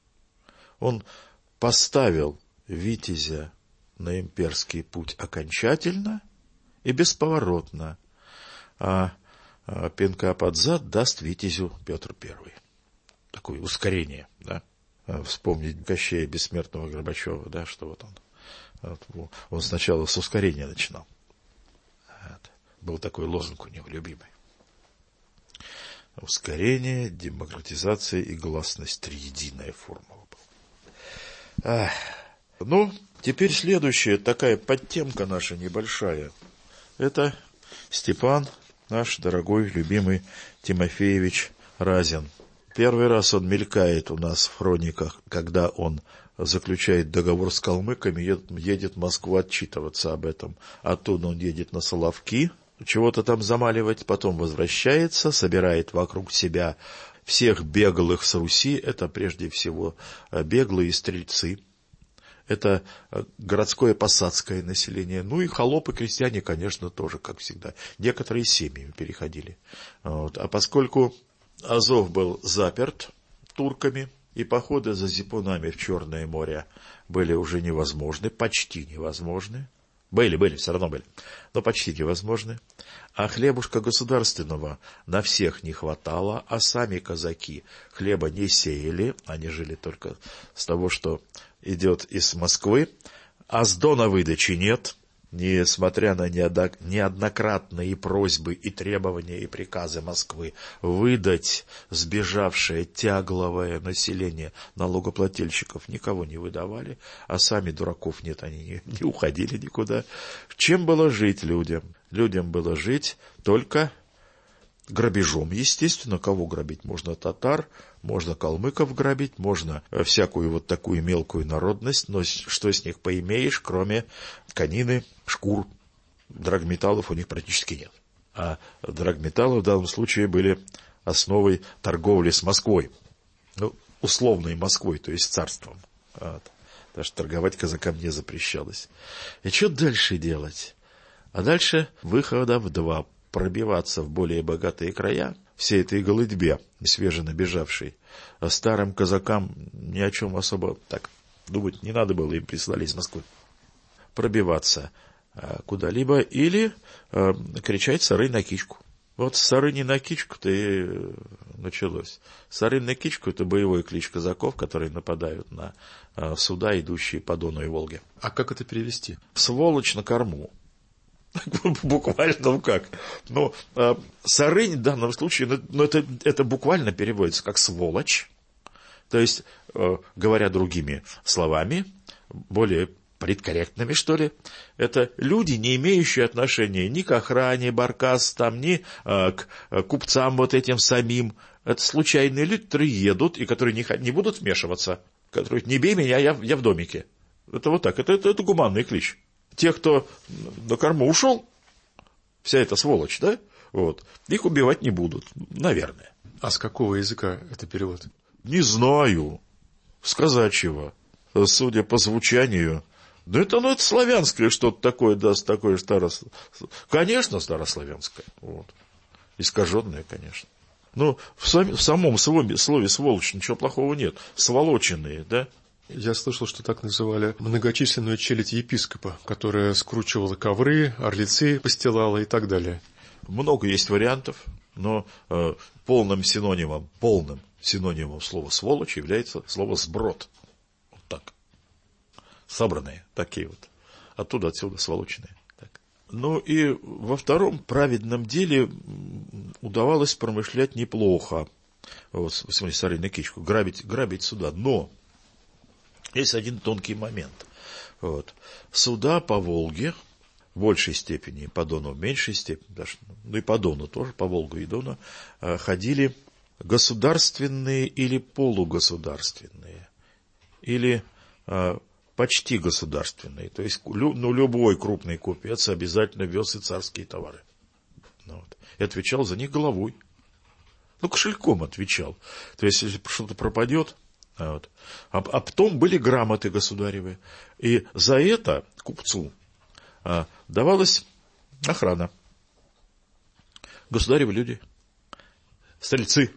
Он поставил витязя на имперский путь окончательно и бесповоротно, а, а пинка под зад даст витязю Петр Первый. Такое ускорение, да. Вспомнить Кощея Бессмертного Горбачева, да, что вот он, вот, он сначала с ускорения начинал. Вот. Был такой лозунг у него любимый. Ускорение, демократизация и гласность — триединая формула была. Ах. Ну, теперь следующая такая подтемка наша небольшая. Это Степан, наш дорогой, любимый Тимофеевич Разин. Первый раз он мелькает у нас в хрониках, когда он заключает договор с калмыками, едет, едет в Москву отчитываться об этом. Оттуда он едет на Соловки, чего-то там замаливать, потом возвращается, собирает вокруг себя всех беглых с Руси. Это прежде всего беглые стрельцы. Это городское посадское население. Ну и холопы, крестьяне, конечно, тоже, как всегда. Некоторые семьи переходили. Вот. А поскольку Азов был заперт турками, и походы за зипунами в Черное море были уже невозможны, почти невозможны. Были, были, все равно были, но почти невозможны. А хлебушка государственного на всех не хватало, а сами казаки хлеба не сеяли, они жили только с того, что идет из Москвы, а с Дона выдачи нет, несмотря на неоднократные просьбы и требования и приказы Москвы выдать сбежавшее тягловое население налогоплательщиков, никого не выдавали, а сами дураков нет, они не, не уходили никуда. Чем было жить людям? Людям было жить только грабежом, естественно. Кого грабить? Можно татар, можно калмыков грабить, можно всякую вот такую мелкую народность, но что с них поимеешь, кроме конины, шкур, драгметаллов у них практически нет. А драгметаллы в данном случае были основой торговли с Москвой. Ну, условной Москвой, то есть царством. Вот. Потому что торговать казакам не запрещалось. И что дальше делать? А дальше выходов два. Пробиваться в более богатые края, всей этой голытьбе, свеженабежавшей. А старым казакам ни о чем особо так думать не надо было, им прислали из Москвы. Пробиваться а, куда-либо или а, кричать «Сарынь на кичку». Вот «Сарынь на кичку»-то и началось. «Сарынь на кичку» — это боевой клич казаков, которые нападают на а, суда, идущие по Дону и Волге. А как это перевести? «Сволочь на корму». Буквально, ну как? Ну, э, сарынь в данном случае, ну, ну, это, это буквально переводится как сволочь. То есть, э, говоря другими словами, более политкорректными, что ли, это люди, не имеющие отношения ни к охране, баркас, там, ни э, к э, купцам вот этим самим. Это случайные люди, которые едут и которые не, не будут вмешиваться. Которые «не бей меня, я, я в домике». Это вот так, это, это, это гуманный клич. Те, кто на корму ушел, вся эта сволочь, да, вот, их убивать не будут, наверное. А с какого языка это перевод? Не знаю. С казачьего. Судя по звучанию. Да это, ну, это славянское что-то такое, да, такое старос... Конечно, старославянское. Вот. Искаженное, конечно. Но в, сам... в самом слове, слове «сволочь» ничего плохого нет. Сволоченные, да. Я слышал, что так называли многочисленную челядь епископа, которая скручивала ковры, орлицы постилала и так далее. Много есть вариантов, но э, полным синонимом, полным синонимом слова «сволочь» является слово «сброд». Вот так. Собранные такие вот. Оттуда, отсюда сволочные. Так. Ну и во втором праведном деле удавалось промышлять неплохо. Вот, смотрите, «Сарынь на кичку», грабить, грабить суда. Но есть один тонкий момент. Вот. Суда по Волге, в большей степени, по Дону в меньшей степени, даже, ну и по Дону тоже, по Волгу и Дону, ходили государственные или полугосударственные, или а, почти государственные. То есть, ну, любой крупный купец обязательно вез и царские товары. Ну, вот. И отвечал за них головой. Ну, кошельком отвечал. То есть, если что-то пропадет. Вот. А, а потом были грамоты государевы. И за это купцу а, давалась охрана. Государевы люди, стрельцы,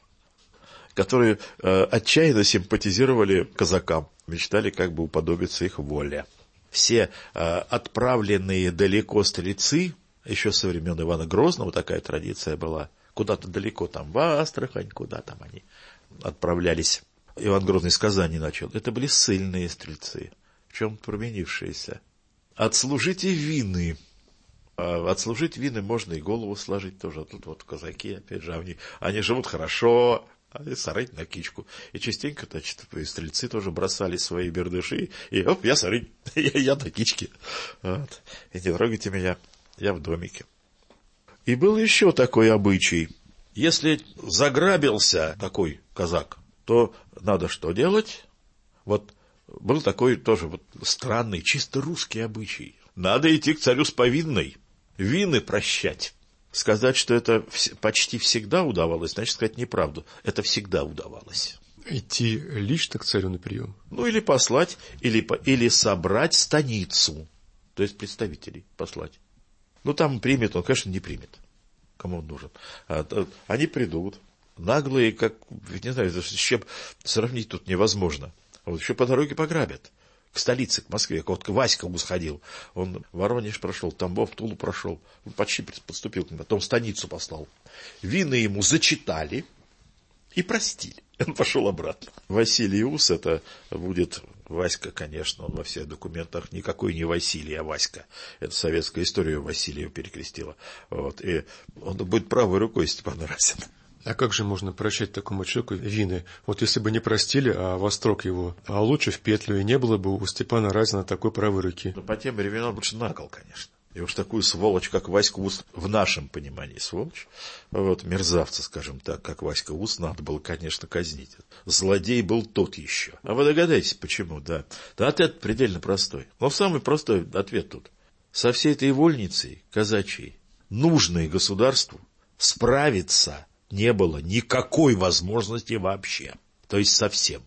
которые а, отчаянно симпатизировали казакам, мечтали как бы уподобиться их воле. Все а, отправленные далеко стрельцы, еще со времен Ивана Грозного такая традиция была, куда-то далеко, там в Астрахань, куда там они отправлялись. Иван Грозный с Казани начал. Это были ссыльные стрельцы, в чем-то променившиеся. Отслужите вины. А отслужить вины можно и голову сложить тоже. А тут вот казаки, опять же, они, они живут хорошо, а сарыть на кичку. И частенько, значит, и стрельцы тоже бросали свои бердыши, и оп, я сарыть, я, я на кичке. Вот. И не трогайте меня, я в домике. И был еще такой обычай. Если заграбился такой казак, то надо что делать? Вот был такой тоже вот странный, чисто русский обычай. Надо идти к царю с повинной, вины прощать. Сказать, что это почти всегда удавалось, значит сказать неправду. Это всегда удавалось. Идти лично к царю на прием? Ну, или послать, или, или собрать станицу. То есть представителей послать. Ну, там примет он, конечно, не примет. Кому он нужен? Они придут. Наглые, как, не знаю, с чем сравнить тут невозможно. Вот еще по дороге пограбят. К столице, к Москве. Вот Васька сходил. Он Воронеж прошел, Тамбов, Тулу прошел. Он почти подступил к нему. Потом станицу послал. Вины ему зачитали и простили. Он пошел обратно. Василий Ус, это будет Васька, конечно. Он во всех документах никакой не Василий, а Васька. Это советская история Василия перекрестила. Вот. И он будет правой рукой Степана Разина. А как же можно прощать такому человеку вины? Вот если бы не простили, а во строк его, а лучше в петлю, и не было бы у Степана Разина такой правой руки. Ну, по тем временам лучше на кол, конечно. И уж такую сволочь, как Васька Ус, в нашем понимании сволочь, вот, мерзавца, скажем так, как Васька Ус, надо было, конечно, казнить. Злодей был тот еще. А вы догадайтесь, почему, да? Да, ответ предельно простой. Но самый простой ответ тут. Со всей этой вольницей казачьей нужной государству, справиться не было никакой возможности вообще, то есть совсем.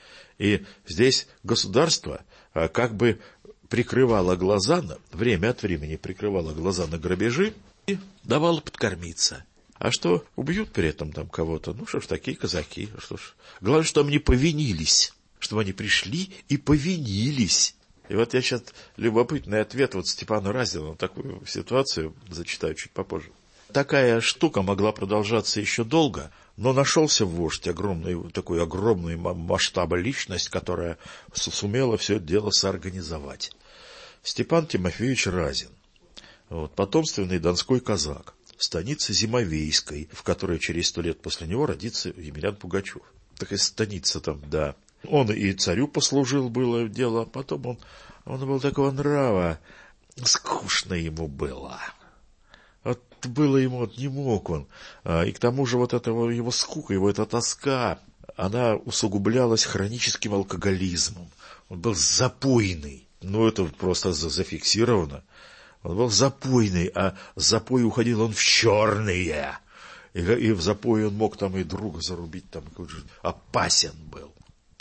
И здесь государство как бы прикрывало глаза, время от времени прикрывало глаза на грабежи и давало подкормиться. А что, убьют при этом там кого-то? Ну что ж, такие казаки. Что ж. Главное, что они повинились, чтобы они пришли и повинились. И вот я сейчас любопытный ответ вот Степану Разину на такую ситуацию зачитаю чуть попозже. Такая штука могла продолжаться еще долго, но нашелся вождь, огромный, такой огромный масштаба личность, которая сумела все это дело соорганизовать. Степан Тимофеевич Разин, вот, потомственный донской казак, станица Зимовейской, в которой через сто лет после него родится Емельян Пугачев. Такая станица там, да. Он и царю послужил, было дело, а потом он, он был такого нрава, скучно ему было. Вот было ему, вот не мог он. И к тому же вот эта его скука, его эта тоска, она усугублялась хроническим алкоголизмом. Он был запойный. Ну, это просто зафиксировано. Он был запойный, а запой уходил он в черные. И, и в запое он мог там и друга зарубить, там опасен был.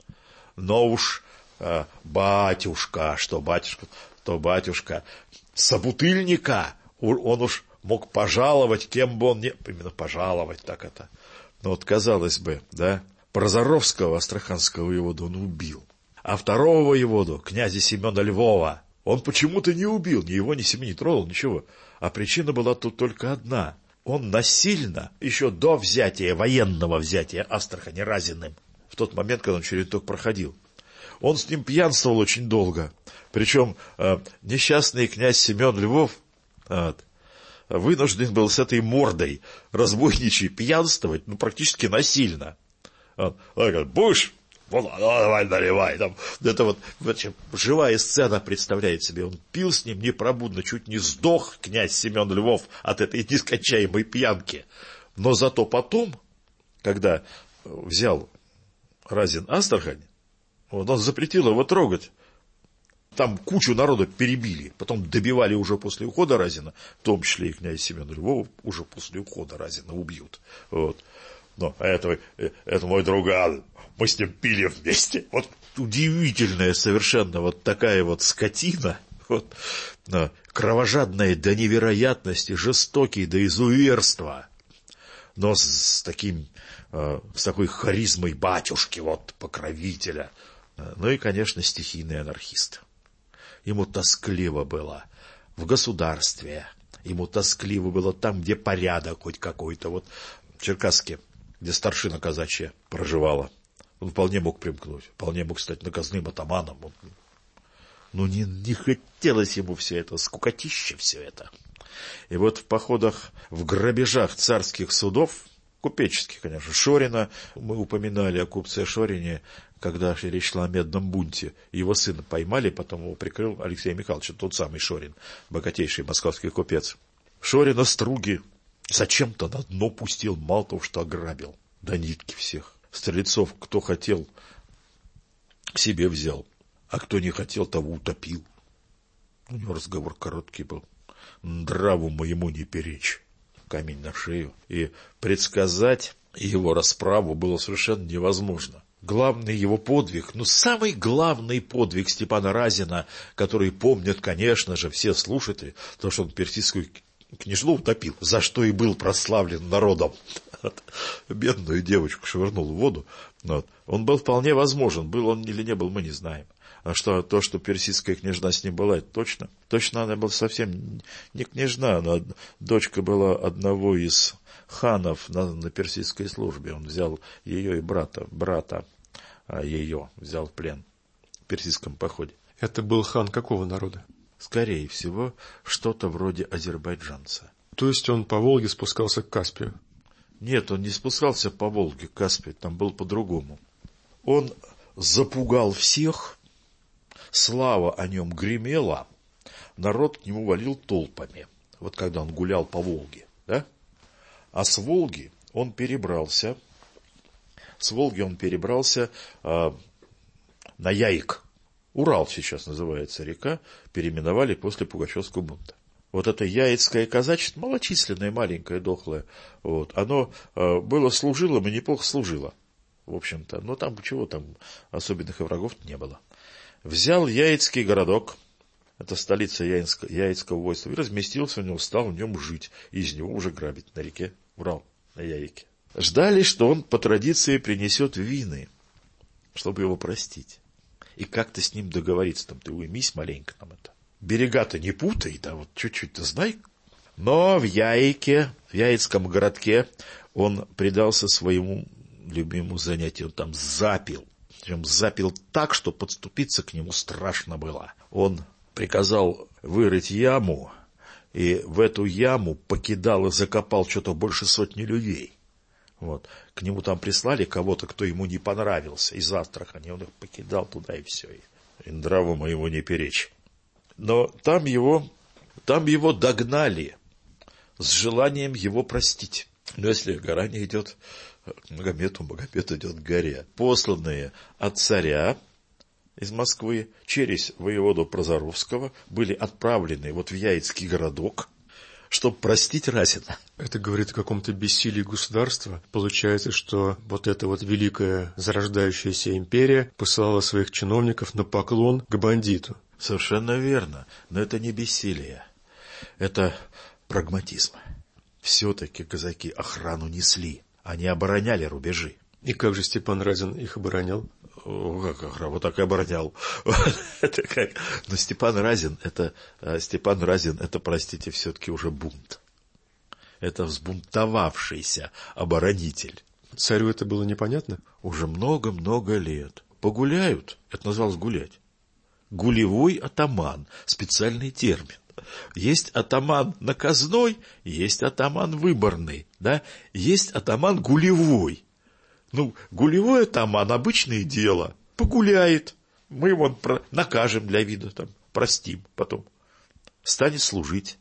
Но уж э, батюшка, что батюшка, то батюшка, собутыльника, он уж мог пожаловать, кем бы он ни... Именно пожаловать, так это. Ну вот, казалось бы, да, Прозоровского, астраханского воеводу, он убил. А второго воеводу, князя Семена Львова, он почему-то не убил, ни его, ни семьи не трогал, ничего. А причина была тут только одна. Он насильно, еще до взятия, военного взятия Астрахани Разиным, в тот момент, когда он через это проходил, он с ним пьянствовал очень долго. Причем э, несчастный князь Семен Львов вот, вынужден был с этой мордой разбойничьей пьянствовать, ну, практически насильно. Он говорит: будешь? Ну, давай, наливай. Там, это вот вообще, живая сцена представляет себе. Он пил с ним непробудно, чуть не сдох князь Семен Львов от этой нескончаемой пьянки. Но зато потом, когда взял Разин Астрахань, вот, он запретил его трогать. Там кучу народа перебили. Потом добивали уже после ухода Разина, в том числе и князя Семена Львова, уже после ухода Разина убьют. Вот. Но это, это мой друган, мы с ним пили вместе. Вот удивительная совершенно вот такая вот скотина, вот, кровожадная до невероятности, жестокий до изуверства, но с, с таким, с такой харизмой батюшки, вот, покровителя. Ну и, конечно, стихийный анархист. Ему тоскливо было в государстве, ему тоскливо было там, где порядок хоть какой-то. Вот в Черкасске, где старшина казачья проживала, он вполне мог примкнуть, вполне мог стать наказным атаманом. Но не, не хотелось ему все это, скукотище все это. И вот в походах, в грабежах царских судов, купеческих, конечно, Шорина, мы упоминали о купце Шорине, когда речь шла о медном бунте. Его сына поймали, потом его прикрыл Алексей Михайлович, тот самый Шорин, богатейший московский купец. Шорина струги зачем-то на дно пустил, мало того, что ограбил. До нитки всех. Стрельцов, кто хотел, к себе взял, а кто не хотел, того утопил. У него разговор короткий был. Нраву моему не перечь. Камень на шею. И предсказать его расправу было совершенно невозможно. Главный его подвиг, ну, самый главный подвиг Степана Разина, который помнят, конечно же, все слушатели, то, что он персидскую княжну утопил, за что и был прославлен народом. Бедную девочку швырнул в воду. Вот. Он был вполне возможен, был он или не был, мы не знаем. А что, то, что персидская княжна с ним была, это точно. Точно она была совсем не княжна, она дочка была одного из ханов на, на персидской службе. Он взял ее и брата, брата а ее взял в плен в персидском походе. Это был хан какого народа? Скорее всего, что-то вроде азербайджанца. То есть он по Волге спускался к Каспию? Нет, он не спускался по Волге к Каспию, там было по-другому. Он запугал всех, слава о нем гремела, народ к нему валил толпами. Вот когда он гулял по Волге, да? А с Волги он перебрался, с Волги он перебрался э, на Яик. Урал сейчас называется река, переименовали после Пугачевского бунта. Вот это яицкое казачество, малочисленное, маленькое, дохлое, вот, оно э, было служилым и неплохо служило, в общем-то. Но там чего, там особенных и врагов не было. Взял яицкий городок, это столица яицкого, яицкого войска, и разместился в нем, стал в нем жить. И из него уже грабить на реке Урал, на Яике. Ждали, что он по традиции принесет вины, чтобы его простить. И как-то с ним договориться, там, ты уймись маленько нам это. Берега-то не путай, да, вот чуть-чуть-то знай. Но в Яике, в Яицком городке, он предался своему любимому занятию, он там запил. Причем запил так, что подступиться к нему страшно было. Он приказал вырыть яму, и в эту яму покидал и закопал что-то больше сотни людей. Вот. К нему там прислали кого-то, кто ему не понравился, из Астрахани. Он их покидал туда, и все. И нраву моего не перечь. Но там его, там его догнали с желанием его простить. Но если гора не идет к Магомету, Магомет идет к горе. Посланные от царя из Москвы через воеводу Прозоровского были отправлены вот в Яицкий городок, чтобы простить Разина. Это говорит о каком-то бессилии государства. Получается, что вот эта вот великая зарождающаяся империя посылала своих чиновников на поклон к бандиту. Совершенно верно. Но это не бессилие. Это прагматизм. Все-таки казаки охрану несли. Они обороняли рубежи. И как же Степан Разин их оборонял? О, как охрана, вот так и оборонял. Это как? Но Степан Разин, это, Степан Разин, это, простите, все-таки уже бунт. Это взбунтовавшийся оборонитель. Царю это было непонятно? Уже много-много лет. Погуляют, это называлось гулять. Гулевой атаман, специальный термин. Есть атаман наказной, есть атаман выборный, да? Есть атаман гулевой. Ну, гулевой атаман — обычное дело. Погуляет. Мы его про... накажем для вида, там, простим потом. Станет служить.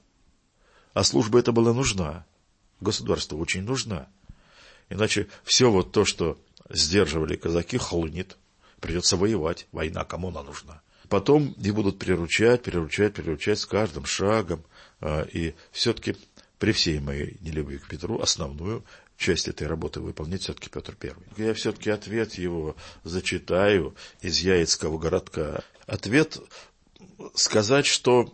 А служба эта была нужна. Государству очень нужна. Иначе все вот то, что сдерживали казаки, хлынет. Придется воевать. Война кому она нужна? Потом их будут приручать, приручать, приручать с каждым шагом. И все-таки при всей моей нелюбви к Петру основную часть этой работы выполнит все-таки Петр Первый. Я все-таки ответ его зачитаю из Яицкого городка. Ответ сказать, что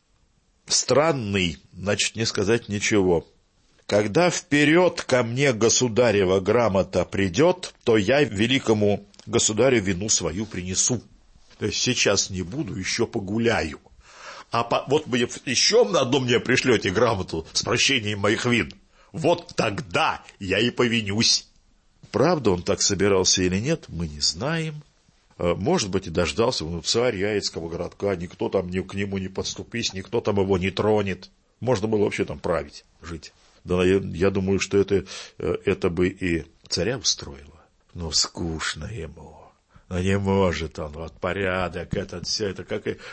странный, значит не сказать ничего. Когда вперед ко мне государева грамота придет, то я великому государю вину свою принесу. То есть сейчас не буду, еще погуляю. А по, вот вы еще на одну мне пришлете грамоту с прощением моих вин. Вот тогда я и повинюсь. Правда он так собирался или нет, мы не знаем. Может быть, и дождался, ну, царь Яицкого городка, никто там ни к нему не подступись, никто там его не тронет. Можно было вообще там править, жить. Да, я, я думаю, что это, это бы и царя устроило. Но скучно ему. Но не может он, вот порядок, этот все, это как и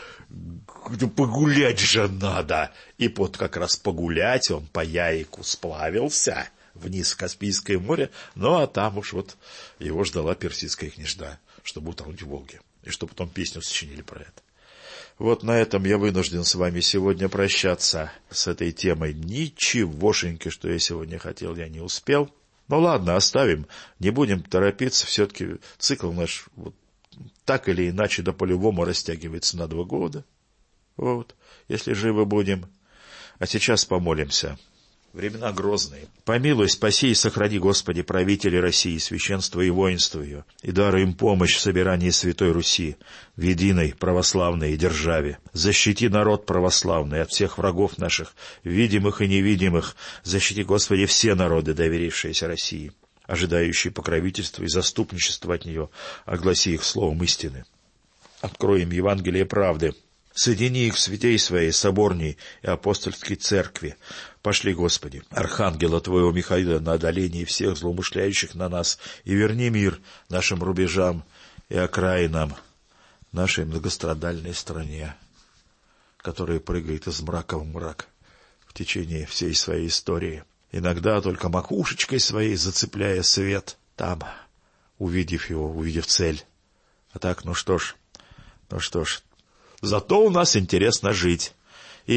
погулять же надо. И вот как раз погулять он по Яику сплавился вниз в Каспийское море, ну а там уж вот его ждала персидская княжна, чтобы утонуть в Волге, и чтобы потом песню сочинили про это. Вот на этом я вынужден с вами сегодня прощаться с этой темой. Ничегошеньки, что я сегодня хотел, я не успел. Ну ладно, оставим, не будем торопиться, все-таки цикл наш вот, так или иначе да по-любому растягивается на два года. Вот, если живы будем. А сейчас помолимся. Времена грозные. Помилуй, спаси и сохрани, Господи, правителей России, священство и воинство ее, и даруй им помощь в собирании Святой Руси в единой православной державе. Защити народ православный от всех врагов наших, видимых и невидимых. Защити, Господи, все народы, доверившиеся России, ожидающие покровительства и заступничества от нее. Огласи их словом истины. Открой им Евангелие правды. Соедини их в святей своей, соборней и апостольской церкви. Пошли, Господи, архангела Твоего Михаила на одолении всех злоумышляющих на нас, и верни мир нашим рубежам и окраинам, нашей многострадальной стране, которая прыгает из мрака в мрак в течение всей своей истории, иногда только макушечкой своей зацепляя свет там, увидев его, увидев цель. А так, ну что ж, ну что ж, зато у нас интересно жить. И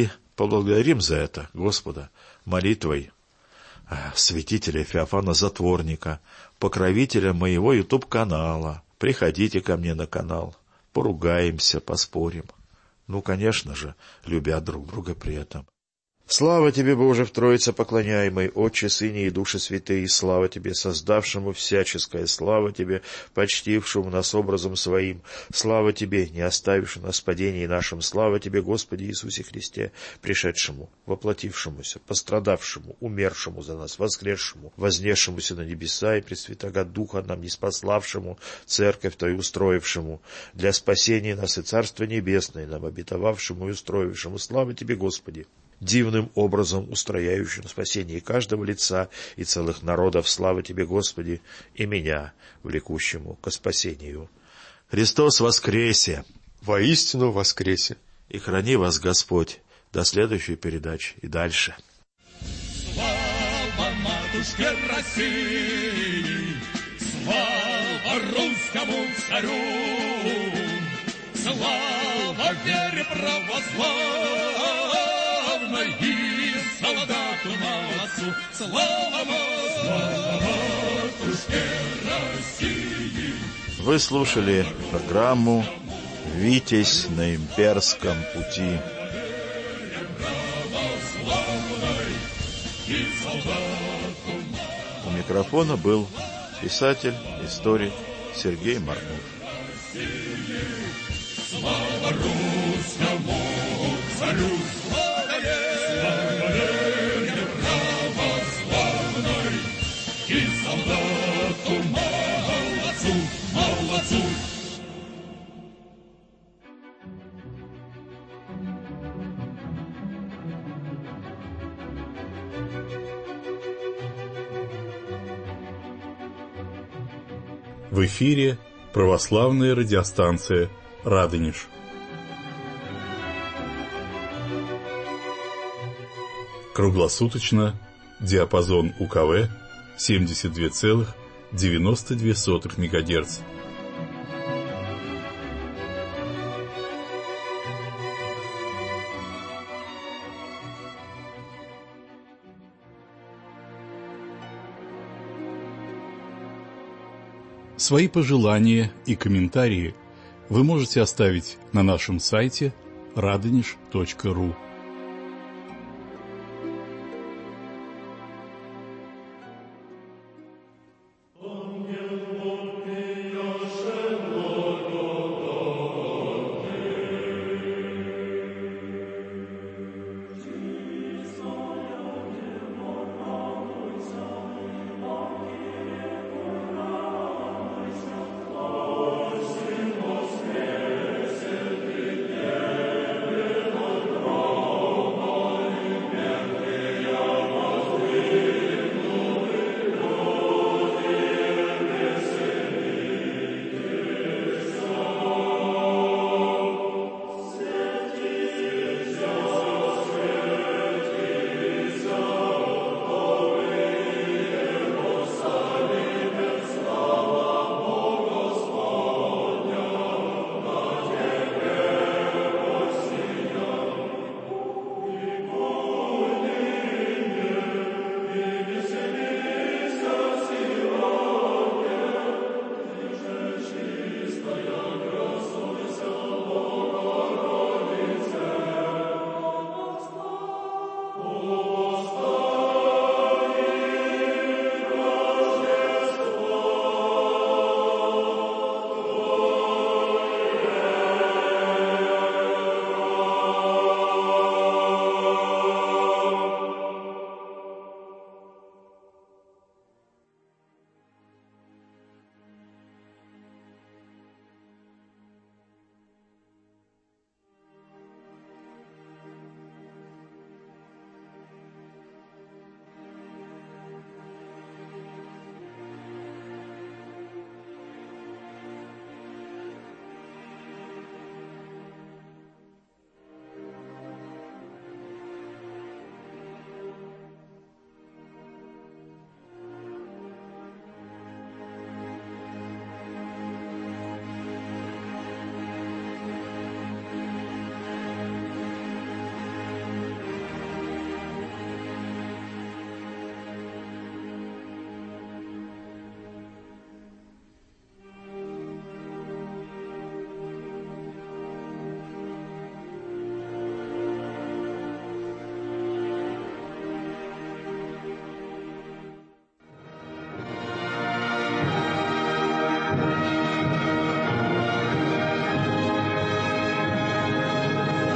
поблагодарим за это Господа молитвой святителя Феофана Затворника, покровителя моего ютуб-канала. Приходите ко мне на канал, поругаемся, поспорим. Ну, конечно же, любя друг друга при этом. Слава тебе, Боже, в Троице поклоняемой, Отче, Сыне и Душе Святые, слава тебе, создавшему всяческое, слава тебе, почтившему нас образом своим, слава тебе, не оставившему нас в падении нашим, слава тебе, Господи Иисусе Христе, пришедшему, воплотившемуся, пострадавшему, умершему за нас, воскресшему, вознесшемуся на небеса и Пресвятого Духа нам ниспославшему, церковь Твою устроившему, для спасения нас и Царство Небесное нам обетовавшему и устроившему, слава тебе, Господи, дивным образом устрояющим спасение каждого лица и целых народов. Слава тебе, Господи, и меня, влекущему ко спасению. Христос воскресе! Воистину воскресе! И храни вас Господь до следующей передачи и дальше. Слава матушке России! Слава русскому царю! Слава вере православной! И солдату молодцу, слава матушке России. Вы слушали программу «Витязь на имперском пути». У микрофона был писатель, историк Сергей Марнов. Слава русскому царю! И солдату молодцу, молодцу. В эфире православная радиостанция «Радонеж». Круглосуточно диапазон УКВ семьдесят два целых девяносто две сотых мегагерц. Свои пожелания и комментарии вы можете оставить на нашем сайте радонеж точка ру.